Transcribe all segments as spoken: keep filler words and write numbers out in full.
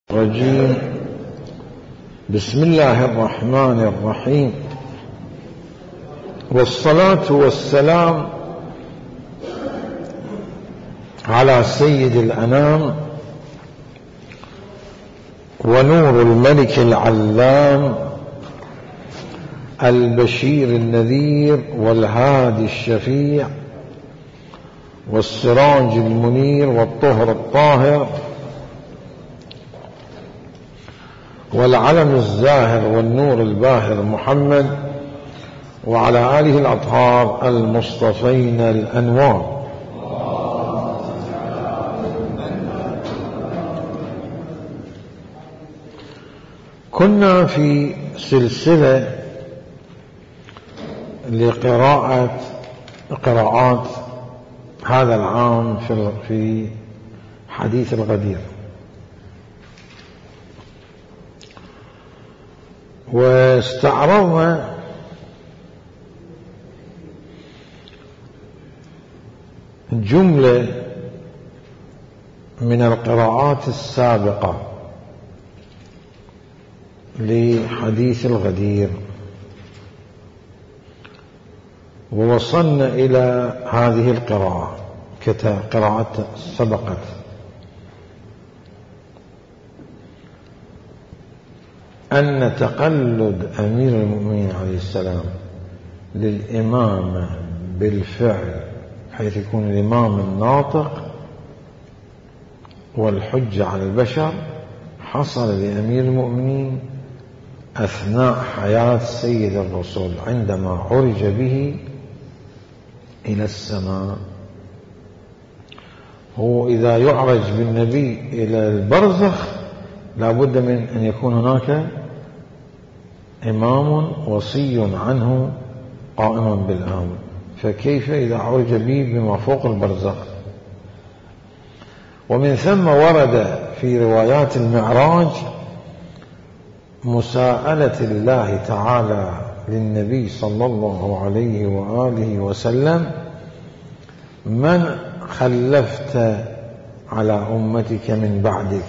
الرجيم. بسم الله الرحمن الرحيم، والصلاة والسلام على سيد الأنام ونور الملك العلام البشير النذير والهادي الشفيع والسراج المنير والطهر الطاهر والعلم الزاهر والنور الباهر محمد وعلى آله الأطهار المصطفين الأنوار. كنا في سلسلة لقراءة قراءات هذا العام في حديث الغدير، واستعرضنا جملة من القراءات السابقة لحديث الغدير، ووصلنا إلى هذه القراءة كقراءة سبقت. أن تقلد أمير المؤمنين عليه السلام للإمامة بالفعل، حيث يكون الإمام الناطق والحجة على البشر، حصل لأمير المؤمنين أثناء حياة سيد الرسول عندما عرج به إلى السماء. هو إذا يعرج بالنبي إلى البرزخ لا بد من أن يكون هناك إمام وصي عنه قائما بالأمر، فكيف إذا عرج به بما فوق البرزخ؟ ومن ثم ورد في روايات المعراج مساءلة الله تعالى للنبي صلى الله عليه وآله وسلم: من خلفت على أمتك من بعدك؟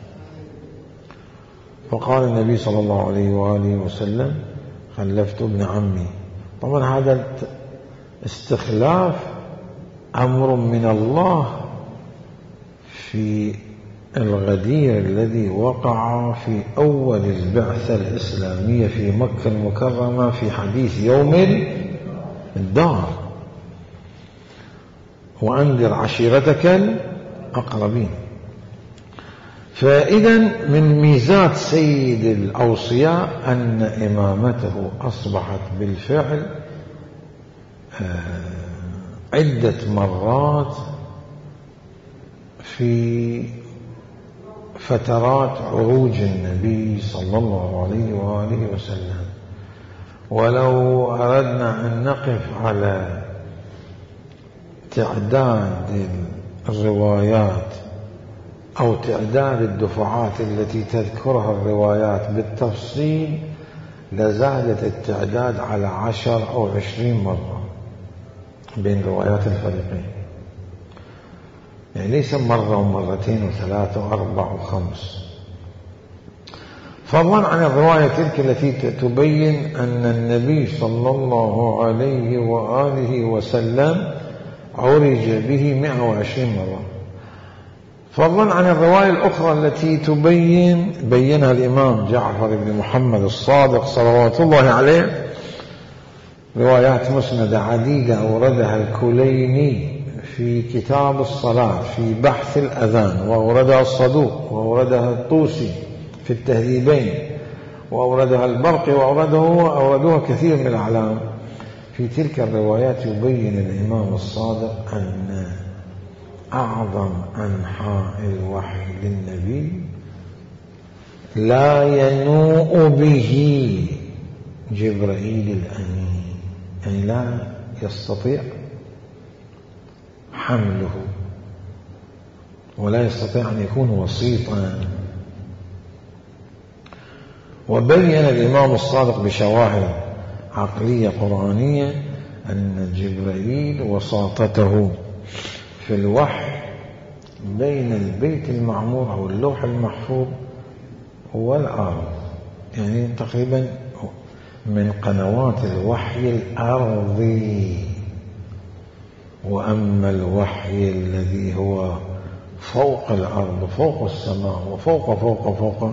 فقال النبي صلى الله عليه وآله وسلم: خلفت ابن عمي. طبعا هذا استخلاف أمر من الله في الغدير الذي وقع في أول البعثة الإسلامية في مكة المكرمة في حديث يوم الدار: وأنذر عشيرتك الأقربين. فإذا من ميزات سيد الأوصياء أن إمامته أصبحت بالفعل عدة مرات في فترات عروج النبي صلى الله عليه وآله وسلم. ولو أردنا أن نقف على تعداد الروايات أو تعداد الدفعات التي تذكرها الروايات بالتفصيل لزادت التعداد على عشر أو عشرين مرة بين روايات الفريقين، يعني ليس مرة ومرتين وثلاثة وأربع وخمس، فضلا عن الرواية تلك التي تبين أن النبي صلى الله عليه وآله وسلم عرج به مئة وعشرين مرة، فضلا عن الرواية الأخرى التي تبين بينها الإمام جعفر بن محمد الصادق صلوات الله عليه، روايات مسندة عديدة أوردها الكليني في كتاب الصلاة في بحث الأذان، وأوردها الصدوق، وأوردها الطوسي في التهذيبين، وأوردها البرقي، وأورده وأوردوها كثير من الأعلام. في تلك الروايات يبين الإمام الصادق أن أعظم أنحاء الوحي للنبي لا ينوء به جبرائيل الأمين، يعني لا يستطيع حمله ولا يستطيع أن يكون وسيطا. وبين الإمام الصادق بشواهد عقلية قرآنية أن جبرائيل وساطته في الوحي بين البيت المعمور أو اللوح المحفوظ والأرض، يعني تقريبا من قنوات الوحي الأرضي. وأما الوحي الذي هو فوق الأرض فوق السماء وفوق فوق فوق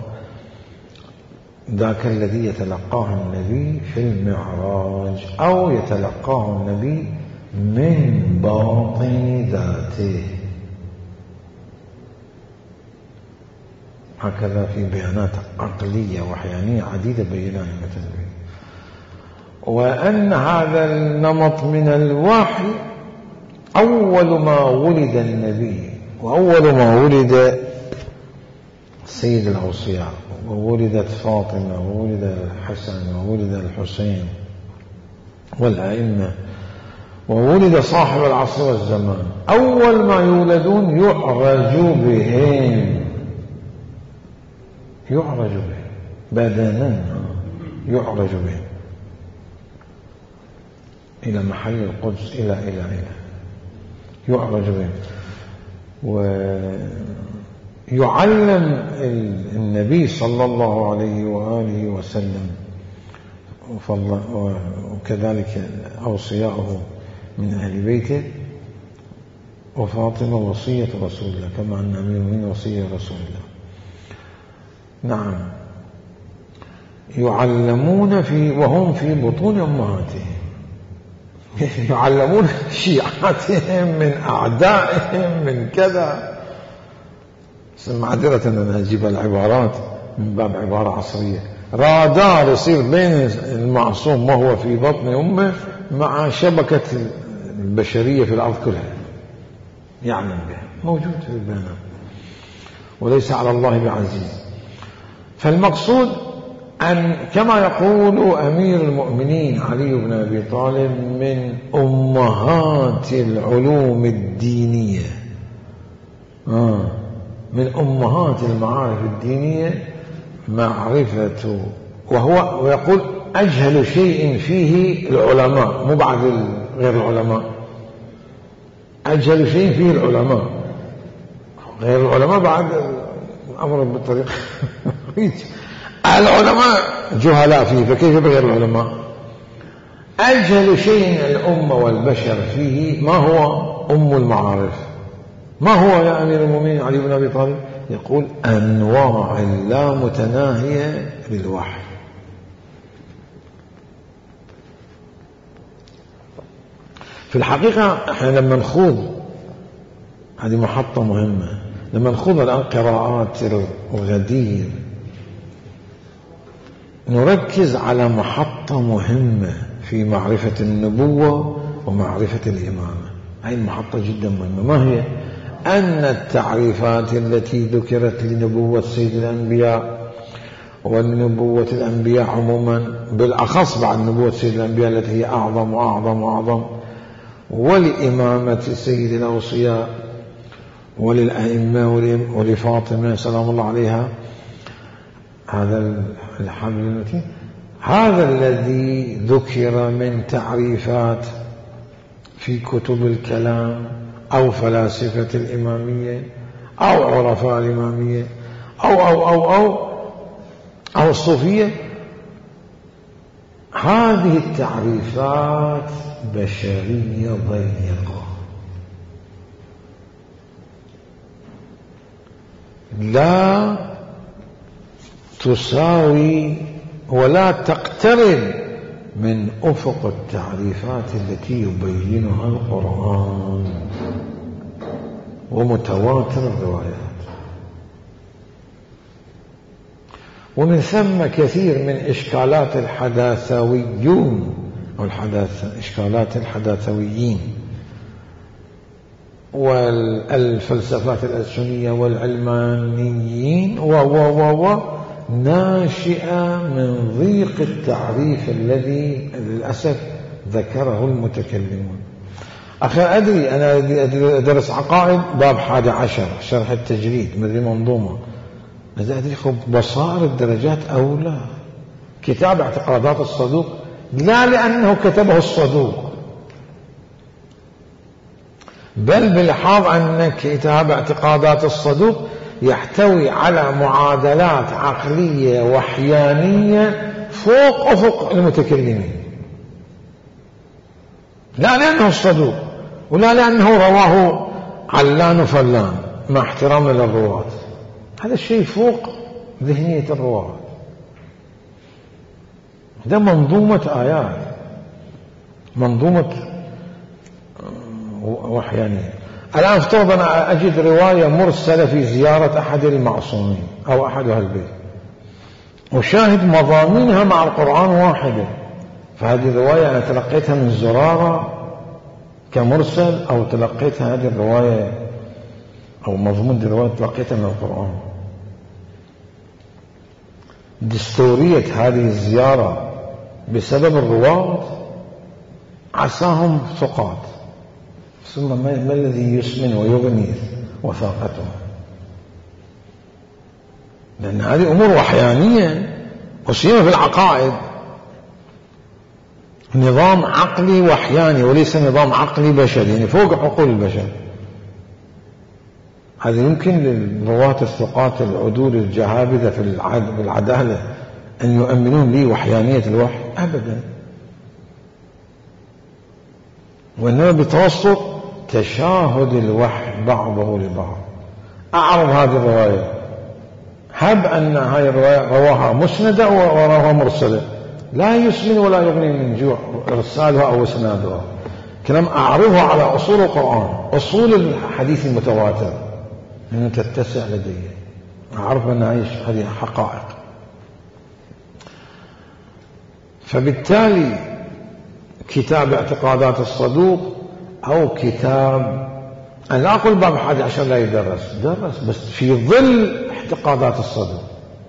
ذاك الذي يتلقاه النبي في المعراج، أو يتلقاه النبي من باطن ذاته. هكذا في بيانات عقلية وحيانية عديدة بيناها مثل. وأن هذا النمط من الوحي أول ما ولد النبي، وأول ما ولد سيد الأوصياء، وولدت فاطمة، وولد الحسن، وولد الحسين والأئمة، وولد صاحب العصر والزمان، أول ما يولدون يعرج بهم، يعرج بهم بدنا، يعرج بهم إلى محل القدس، إلى إلى إلى يعرج بهم. ويعلم النبي صلى الله عليه وآله وسلم، وكذلك أوصياءه من أهل بيته، وفاطمة وصية رسول الله، كما أن أمير المؤمنين وصية رسول الله. نعم، يعلمون في وهم في بطون أمهاتهم، يعلمون شيعاتهم من أعدائهم من كذا. معذرة أن أجيب العبارات من باب عبارة عصرية. رادار يصير بين المعصوم وهو في بطن أمه مع شبكة البشرية في الأرض كلها، يعلم بها، موجود في البيانات، وليس على الله بعزيز. فالمقصود أن كما يقول أمير المؤمنين علي بن أبي طالب من أمهات العلوم الدينية، آه من أمهات المعارف الدينية معرفة، وهو ويقول أجهل شيء فيه العلماء، مو بعد غير العلماء، أجهل شيء فيه العلماء، غير العلماء بعد الأمر بالطريقة العلماء جهلاء فيه، فكيف بغير العلماء؟ أجهل شيء الأمة والبشر فيه ما هو أم المعارف؟ ما هو يا أمير المؤمنين علي بن أبي طالب؟ يقول أنواع لا متناهية للوحي. في الحقيقة احنا لما نخوض، هذه محطة مهمة، لما نخوض الآن قراءات الغدير نركز على محطة مهمة في معرفة النبوة ومعرفة الإمامة. هذه المحطة جدا مهمة. ما هي؟ أن التعريفات التي ذكرت لنبوة سيد الأنبياء والنبوة الأنبياء عموما، بالأخص بعد نبوة سيد الأنبياء التي هي أعظم وأعظم وأعظم، ولإمامة سيد الأوصياء وللأئمة ولفاطمة سلام الله عليها، هذا الحبل المتين، هذا الذي ذكر من تعريفات في كتب الكلام أو فلاسفة الإمامية أو عرفاء الإمامية أو أو أو أو أو الصوفية، هذه التعريفات بشرية ضيقة، لا تساوي ولا تقترب من أفق التعريفات التي يبينها القرآن ومتواتر الروايات. ومن ثم كثير من إشكالات الحداثويون أو الحداث إشكالات الحداثويين والفلسفات الألسنية والعلمانيين و و و ناشئة من ضيق التعريف الذي للأسف ذكره المتكلمون. أخي أدري أنا أدرس عقائد باب حادي عشر شرح التجريد مدري منظومة، ماذا أدري خب بصائر الدرجات أو لا، كتاب اعتقادات الصدوق، لا لأنه كتبه الصدوق، بل بلحاظ أن كتاب اعتقادات الصدوق يحتوي على معادلات عقلية وحيانية فوق أفق المتكلمين، لا لأنه الصدوق ولا لأنه رواه علان فلان مع احترامنا للرواة، هذا الشيء فوق ذهنية الرواة. ده منظومة آيات، منظومة وحيانية. الآن افترض أنا أجد رواية مرسلة في زيارة أحد المعصومين أو أحد أهل البيت، وشاهد مضامينها مع القرآن واحدة، فهذه الرواية أنا تلقيتها من زرارة كمرسل، أو تلقيتها هذه الرواية أو مضمون الرواية تلقيتها من القرآن. دستورية هذه الزيارة بسبب الرواة عساهم ثقات، ثم ما الذي يسمن ويغني وثاقته؟ لأن هذه أمور وحيانية، وسيما في العقائد نظام عقلي وحياني وليس نظام عقلي بشري، يعني فوق عقول البشر. هذا يمكن للرواة الثقات العدول الجهابذة في العدالة أن يؤمنون لي وحيانية الوحي؟ أبدا، وإنما بتوسط تشاهد الوحي بعضه لبعض. أعرض هذه الرواية، هب أن هذه الرواية رواها مسندة ورواها مرسلة، لا يسمن ولا يغني من جوع إرسالها أو إسنادها، كلام أعرضها على أصول القرآن، أصول الحديث المتواتر، أن تتسع لدي، أعرف أن هذه حقائق. فبالتالي كتاب اعتقادات الصدوق أو كتاب، أنا لا أقول باب حاجة عشان لا يدرس، درس بس في ظل اعتقادات الصدوق،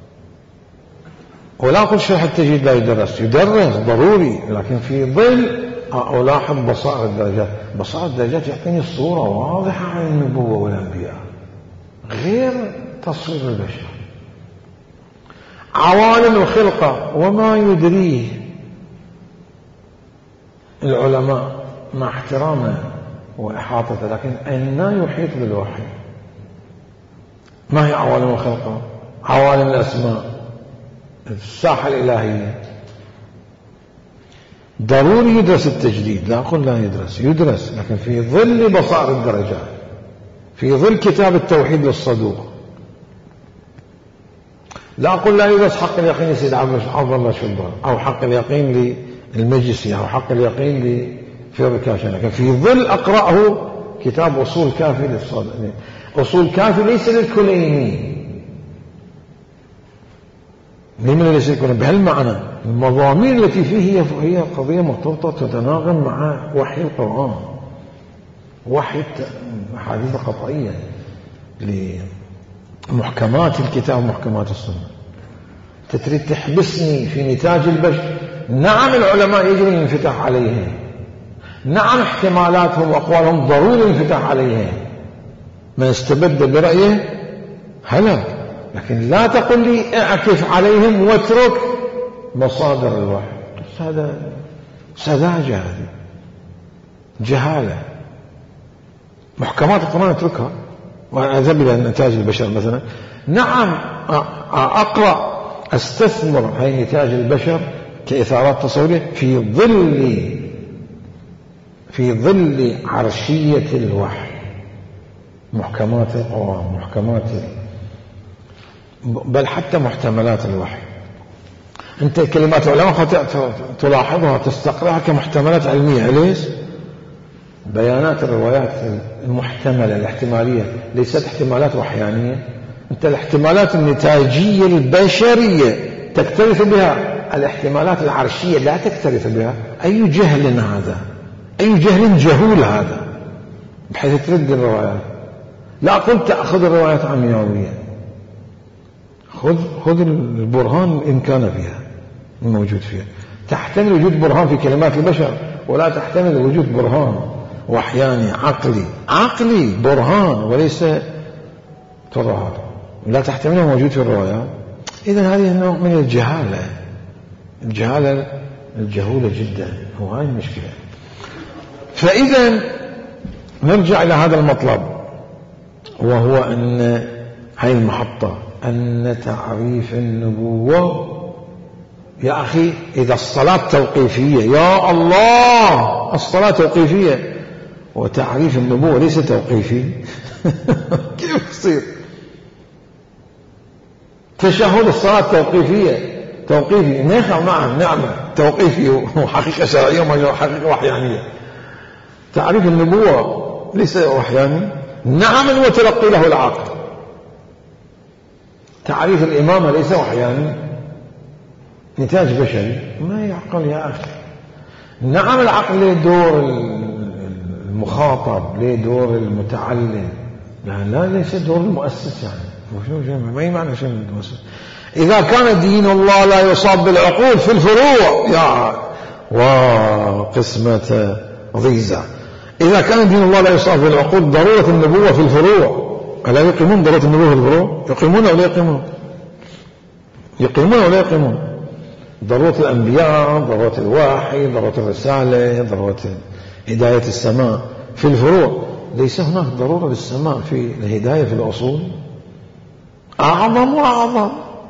ولا أقول شرح التجويد لا يدرس، يدرس ضروري، لكن في ظل ألاحظ بصائر الدرجات. بصائر الدرجات يعطيني صورة واضحة عن النبوة والأنبياء غير تصوير البشر. عوالم الخلقة وما يدريه العلماء مع احترامه وإحاطته، لكن أين يحيط بالوحي؟ ما هي عوالم الخلقة؟ عوالم الأسماء، الساحة الإلهية. ضروري يدرس التجديد، لا أقول لا يدرس، يدرس، لكن في ظل بصائر الدرجات، في ظل كتاب التوحيد للصدوق. لا أقول لا يدرس حق اليقين لسيد عبد الله شبان، أو حق اليقين للمجلسي، أو حق اليقين لفيض كاشان، لكن في ظل أقرأه كتاب أصول كافي للصدوق. أصول كافي ليس للكليني، لمن ليس للكليني بهالمعنى، المضامين التي فيه هي قضية مرتبطة تتناغم مع وحي القرآن، وحي الحديث القطعية لمحكمات الكتاب ومحكمات السنة. تريد تحبسني في نتاج البشر؟ نعم العلماء يجب الانفتاح عليهم، نعم احتمالاتهم وأقوالهم ضروري الانفتاح عليهم، من استبد برأيه هلك، لكن لا تقل لي اعكف عليهم واترك مصادر الوحي. هذا سذاجة، هذه جهالة. محكمات القرآن اتركها وأذهب إلى نتاج البشر مثلا. نعم أقرأ أستثمر هاي نتاج البشر كإثارات تصورية في ظل في ظل عرشية الوحي، محكمات القرآن، محكمات بل حتى محتملات الوحي. أنت كلمات العلماء تلاحظها تستقرأها كمحتملات علمية. ليش؟ بيانات الروايات المحتملة الاحتمالية ليست احتمالات وحيانية. أنت الاحتمالات النتاجية البشرية تكترث بها، الاحتمالات العرشية لا تكترث بها. أي جهل هذا، أي جهل جهول هذا، بحيث ترد الروايات. لا قلت أخذ الروايات عمياوية، خذ خذ البرهان إن كان فيها موجود فيها. تحتمل وجود برهان في كلمات البشر، ولا تحتمل وجود برهان وحياني عقلي عقلي برهان وليس ترهات، لا تحتمله موجود في الروايات. إذن هذه نوع من الجهالة، الجهالة الجهولة جدا، هو هاي المشكلة. فإذا نرجع إلى هذا المطلب، وهو أن هاي المحطة أن تعريف النبوة يا أخي إذا الصلاة توقيفية يا الله الصلاة توقيفية وتعريف النبوة ليس توقيفي كيف يصير؟ تشهد الصلاة توقيفية توقيفي نعم نعم نعم توقيفي وحقيقة شرعية وحقيقة وحيانية. تعريف النبوة ليس وحياني نعم وتلقي له العقل. تعريف الإمامة ليس وحياني نتاج بشري ما يعقل يا أخي. نعم العقل له دور المخاطب له دور المتعلم لا لا ليس دور المؤسس يعني ما معنى شيء المؤسس. إذا كان دين الله لا يصاب بالعقول في الفروع يا وقسمة ضيزة إذا كان دين الله لا يصاب بالعقول ضرورة النبوة في الفروع ألا يقيمون ضرورة النبوة في الفروع؟ يقيمون أو لا يقيمون؟ يقيمون أو لا يقيمون؟ ضرورة الأنبياء ضرورة الوحي ضرورة الرسالة ضرورة هداية السماء في الفروع. ليس هناك ضرورة للسماء في الهداية في الأصول أعظم وأعظم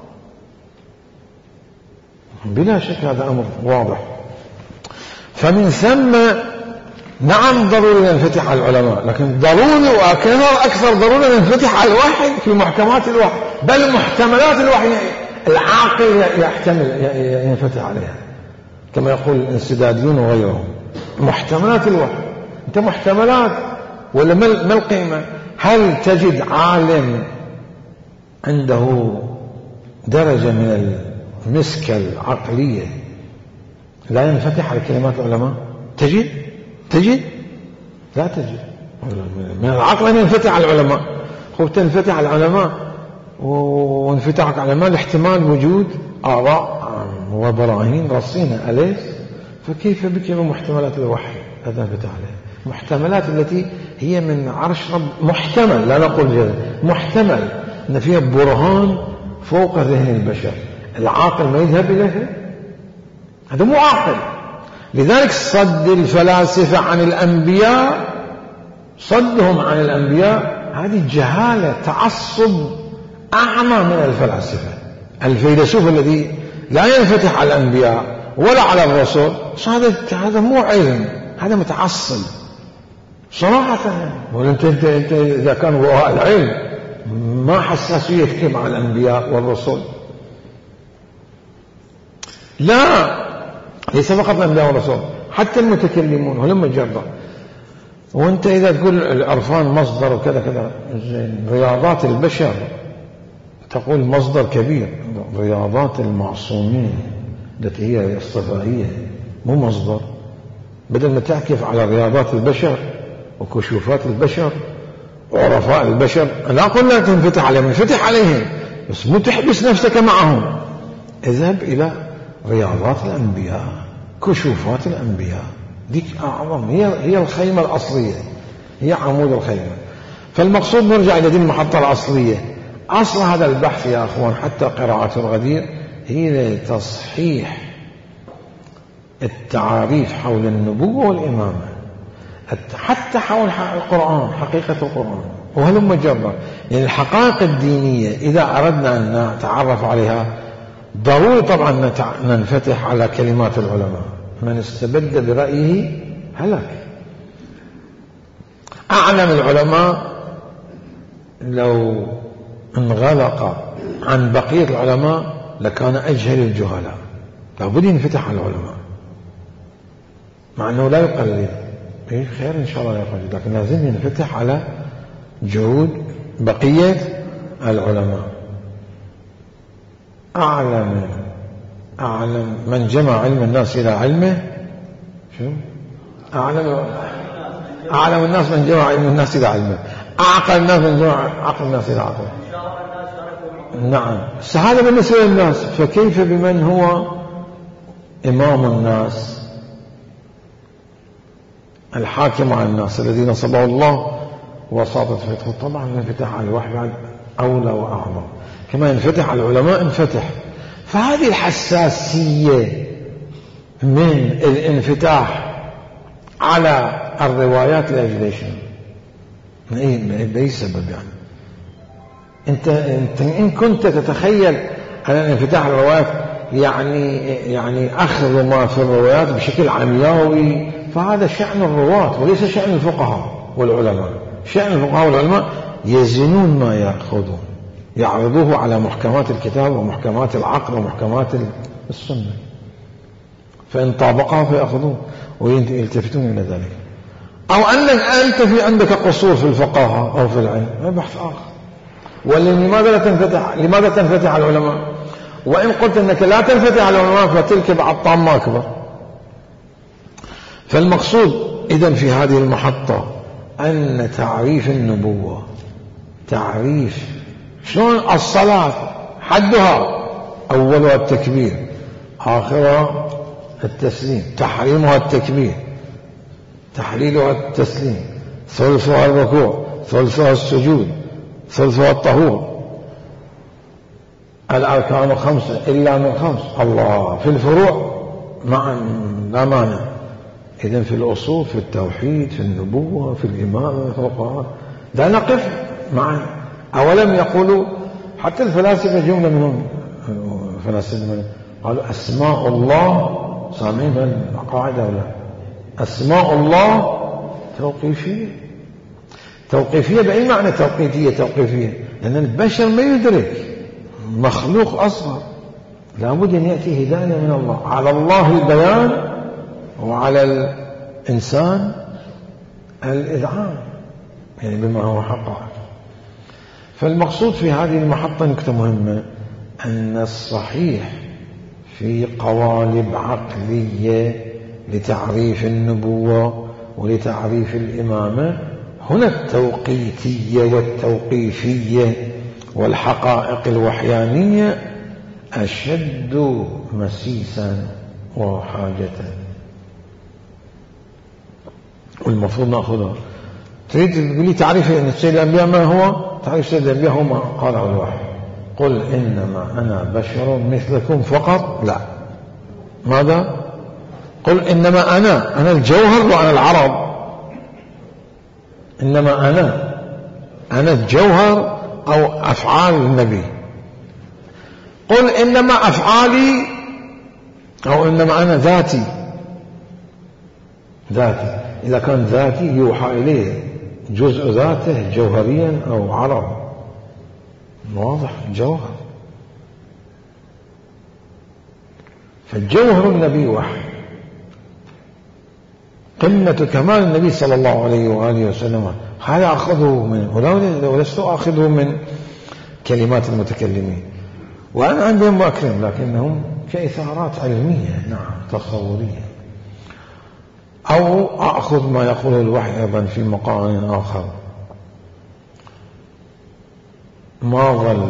بلا شك هذا أمر واضح. فمن ثم نعم ضروري ينفتح على العلماء لكن ضروري وأكثر أكثر ضروري ينفتح على الوحي في محكمات الوحي بل محتملات الوحي العاقل يحتمل ينفتح عليها كما يقول الانسداديون وغيرهم. محتملات الوحي أنت محتملات ولا ما القيمة؟ هل تجد عالم عنده درجة من المسكة العقلية لا ينفتح على كلمات العلماء؟ تجد؟ تجد؟ لا تجد. من العقل أن ينفتح على العلماء. هو تنفتح على العلماء وانفتاحك على العلماء لاحتمال وجود آراء وبراهين رصينة أليس؟ فكيف بك بمحتملات الوحي هذا انفتح عليها محتملات التي هي من عرش رب محتمل لا نقول جد محتمل أن فيها برهان فوق ذهن البشر العاقل ما يذهب إليه هذا مو عاقل. لذلك صد الفلاسفة عن الأنبياء صدهم عن الأنبياء هذه جهالة تعصب أعمى من الفلاسفة. الفيلسوف الذي لا ينفتح على الأنبياء ولا على الرسل هذا هذا مو علم هذا متعصب صراحة. وانت انت انت اذا كان وراء العلم ما حساسيتك مع الأنبياء والرسل لا ليس فقط الأنبياء والرسل حتى المتكلمون ولما جرب. وانت إذا تقول العرفان مصدر وكذا كذا رياضات البشر تقول مصدر كبير. رياضات المعصومين التي هي الصفائية مو مصدر. بدل ما تعكف على رياضات البشر وكشوفات البشر وعرفاء البشر لا أقول لا تنفتح عليهم انفتح عليهم بس مو تحبس نفسك معهم. اذهب إلى رياضات الأنبياء كشوفات الأنبياء ديك أعظم هي هي الخيمة الأصلية هي عمود الخيمة. فالمقصود نرجع إلى دي المحطة الأصلية. أصل هذا البحث يا أخوان حتى قراءة الغدير هي تصحيح التعاريف حول النبوة والإمامة حتى حول القرآن حقيقة القرآن وهلم جرا. يعني الحقائق الدينية إذا أردنا أن نتعرف عليها ضروري طبعا ننفتح على كلمات العلماء. من استبد برأيه هلك. أعلم العلماء لو انغلق عن بقية العلماء لكان أجهل الجهلاء. لابد ينفتح على العلماء مع أنه لا يقلل إيه خير إن شاء الله يقلل لكن لازم ينفتح على جهود بقية العلماء. أعلم أعلم من جمع علم الناس إلى علمه شو أعلم أعلم الناس من جمع علم الناس إلى علمه أعقل الناس من جمع عقل الناس إلى عقله. نعم هذا بالنسبة للناس. فكيف بمن هو إمام الناس الحاكم على الناس الذي نصبه الله وساطة فتحه؟ طبعا ينفتح على الوحي بعد أولى وأعظم كما ينفتح على العلماء انفتح. فهذه الحساسية من الانفتاح على الروايات لأجل شيء بأي سبب يعني أنت, أنت إن كنت تتخيل أن انفتاح الروايات يعني يعني أخذ ما في الروايات بشكل عمياوي، فهذا شأن الرواة وليس شأن الفقهاء والعلماء. شأن الفقهاء والعلماء يزنون ما يأخذون، يعرضوه على محكمات الكتاب ومحكمات العقل ومحكمات السنة، فإن طابقها فيأخذون ويلتفتون إلى ذلك. أو أنك أنت في عندك قصور في الفقاهة أو في العلم، هذا بحث آخر. ولماذا لا تنفتح لماذا تنفتح على العلماء؟ وإن قلت أنك لا تنفتح على العلماء فتلك بعد طعم أكبر. فالمقصود إذن في هذه المحطة أن تعريف النبوة تعريف شلون الصلاة حدها أولها التكبير آخرها التسليم، تحريمها التكبير، تحليلها التسليم، ثلثها الركوع، ثلثها السجود، ثلثها الطهور، الأركان خمسة إلا من خمس، الله في الفروع معا لا مانع. إذن في الأصول، في التوحيد، في النبوة، في الإمامة، في القرآن، لا نقف معا. أولم يقولوا حتى الفلاسفة جملة منهم فلاسفة منهم قالوا أسماء الله، سامعين بالقاعدة ولا؟ أسماء الله توقيفية. توقيفية بأي معنى توقيفية؟ توقيفية لأن البشر ما يدرك، مخلوق أصغر، لابد أن يأتي هداية من الله. على الله البيان وعلى الإنسان الإذعان، يعني بما هو حقه. فالمقصود في هذه المحطة نكتة مهمة، أن الصحيح في قوالب عقلية لتعريف النبوة ولتعريف الإمامة هنا التوقيتية والتوقيفية والحقائق الوحيانية أشد مسيسا وحاجة، والمفروض نأخذها. تريد تقول لي تعريف أن سيد الأنبياء ما هو؟ تعريف سيد الأنبياء هو ما قاله الوحي، قل إنما أنا بشر مثلكم فقط. لا، ماذا؟ قل إنما أنا أنا الجوهر وأنا العرض. إنما أنا أنا الجوهر أو أفعال النبي. قل إنما أفعالي أو إنما أنا ذاتي. ذاتي إذا كان ذاتي يوحى إليه جزء ذاته جوهريا أو عرض، واضح جوهر. فالجوهر النبي وحي، قمة كمال النبي صلى الله عليه وآله وسلم. هذا أخذه منه ولست أخذه من كلمات المتكلمين، وأنا عندهم وأكرم، لكنهم كإثارات علمية نعم تصورية. أو أخذ ما يقوله الوحي أيضا في مقام آخر، ما ضل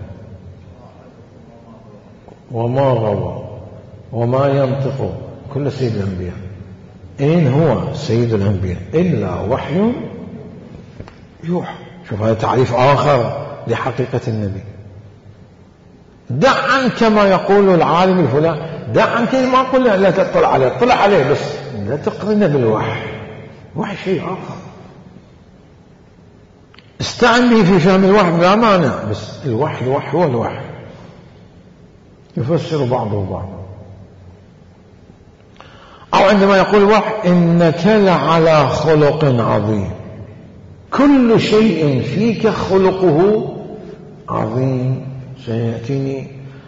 وما غوى وما ينطق كل سيد الأنبياء إن هو سيد الأنبياء إلا وحي يوحى. شوف هذا تعريف آخر لحقيقة النبي. دع عنك ما يقول العالم الفلان، دع عنك ما أقول لا تطلع عليه، اطلع عليه بس لا تقرن بالوحي. وحي شيء آخر، استعن به في فهم الوحي لا مانع، بس الوحي الوحي هو الوحي، يفسر بعضه بعضا. أو عندما يقول الوحي إنك لعلى خلق عظيم، كل شيء فيك خلقه عظيم. سيأتيني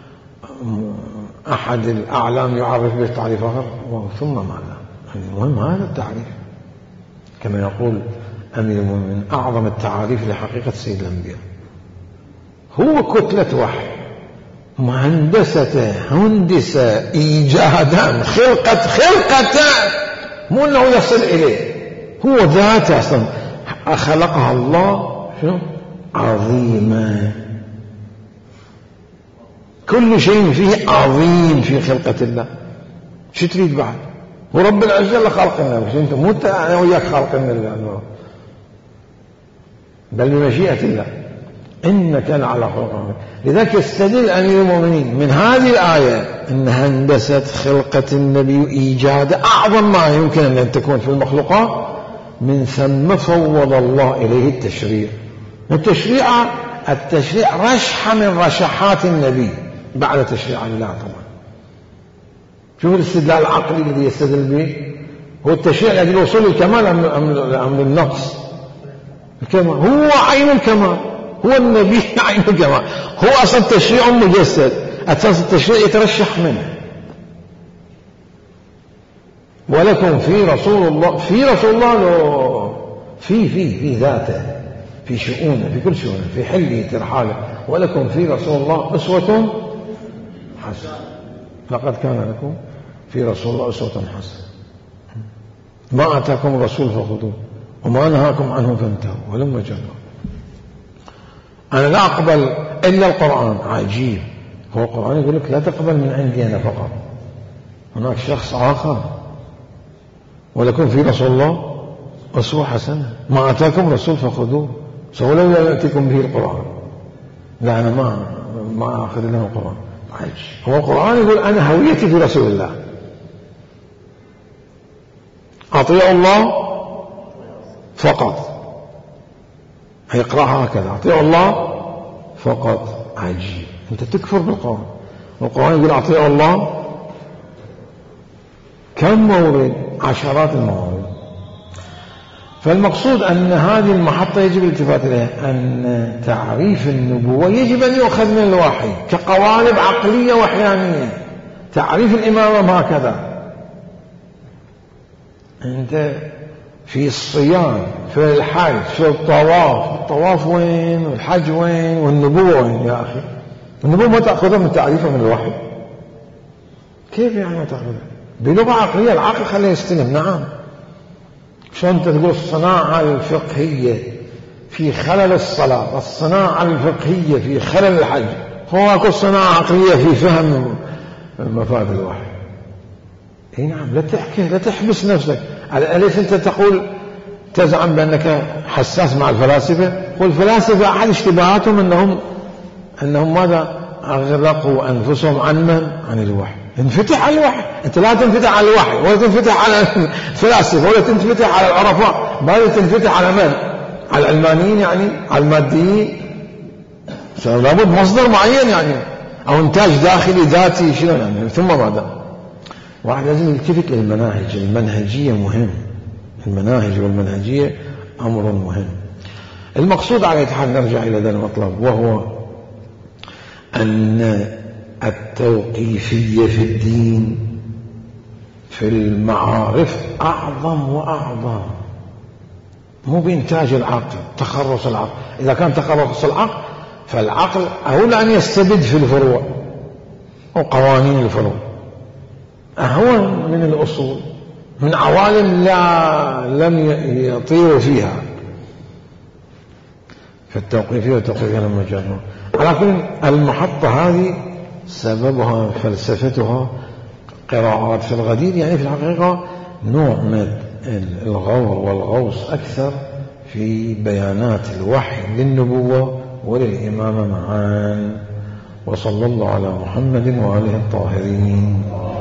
أحد الأعلام يعرف به تعريف آخر ثم ماذا. المهم هذا التعريف كما يقول أمير المؤمنين أعظم التعاريف لحقيقة سيد الأنبياء هو كتلة وحي مهندسة هندسة إيجادا خلقة خلقة، مو أنه يصل إليه، هو ذاته أصلا خلقها الله شو عظيمة. كل شيء فيه عظيم في خلقة الله. شو تريد بعد؟ هو رب العزة اللي خلقنا، مش أنت مو أنا وياك خلقنا الله، بل بمشيئة الله. إنك لعلى خلق عظيم. لذلك يستدل أمير المؤمنين من هذه الآية أن هندسة خلقة النبي إيجاد أعظم ما يمكن أن تكون في المخلوقات، من ثم فوض الله إليه التشريع. التشريع التشريع رشحة من رشحات النبي بعد تشريع الله طبعا. شوف الاستدلال العقلي الذي يستدل به، هو التشريع لأجل وصول الكمال أم النقص؟ الكمال هو عين الكمال، هو النبي عين الكمال، هو أصلا تشريع مجسد، أساس التشريع يترشح منه. ولكم في رسول الله، في رسول الله له في في في ذاته، في شؤونه، في كل شؤونه، في حله ترحاله. ولكم في رسول الله أسوة حسنة، لقد كان لكم في رسول الله أسوة حسنة. ما آتاكم الرسول فخذوه وما نهاكم عنه فانتهوا ولما جاءوا. أنا لا أقبل إلا القرآن. عجيب، هو القرآن يقول لك لا تقبل من عندي أنا فقط، هناك شخص آخر. ولكم في رسول الله أسوة حسنة، ما آتاكم الرسول فخذوه ولو لا يأتيكم به القرآن. لا أنا ما ما أخذ لنا القرآن. هو القرآن يقول أنا هويتي في رسول الله. أطيعوا الله فقط، هيقرأها هكذا، أطيعوا الله فقط. عجيب، أنت تكفر بالقرآن. القرآن يقول أطيعوا الله كم مورد؟ عشرات الموارد. فالمقصود أن هذه المحطة يجب الالتفات إليها، أن تعريف النبوة يجب أن يؤخذ من الوحي كقوالب عقلية وحيانية. تعريف الإمامة هكذا. أنت في الصيام، في الحج، في الطواف، الطواف وين والحج وين والنبوة وين يا أخي؟ النبوة ما تأخذها من تعريفها من الوحي. كيف يعني ما تأخذها؟ بلغة عقلية، العقل خليه يستلم. نعم، شلون تقول الصناعة الفقهية في خلل الصلاة، الصناعة الفقهية في خلل الحج، هو أكو صناعة عقلية في فهم مفاد الوحي. اي نعم، لا تحكي، لا تحبس نفسك. أليس أنت تقول تزعم بأنك حساس مع الفلاسفة؟ والفلاسفة أحد اشتباهاتهم أنهم أنهم ماذا؟ أغلقوا أنفسهم عن من؟ عن الوحي. انفتح على الوحي. أنت لا تنفتح على الوحي ولا تنفتح على الفلاسفة ولا تنفتح على العرفاء، بل تنفتح على من؟ على العلمانيين، يعني على الماديين. لابد مصدر معين يعني، أو إنتاج داخلي ذاتي شنو يعني. ثم بعد واحد لازم يلتفت للمناهج. المنهجية مهم، المناهج والمنهجية أمر مهم. المقصود على حال نرجع إلى ذا المطلب، وهو أن التوقيفية في الدين في المعارف أعظم وأعظم، مو بإنتاج العقل، تخرص العقل. إذا كان تخرص العقل فالعقل أولى أن يستبد في الفروع وقوانين الفروع، أهون من الأصول، من عوالم لا لم يطيروا فيها. فالتوقيفية والتوقيفية لما جاءوا على كل المحطة هذه سببها فلسفتها قراءات في الغدير، يعني في الحقيقة نوع من الغور والغوص أكثر في بيانات الوحي للنبوة وللإمامة معا. وصلى الله على محمد وآله الطاهرين.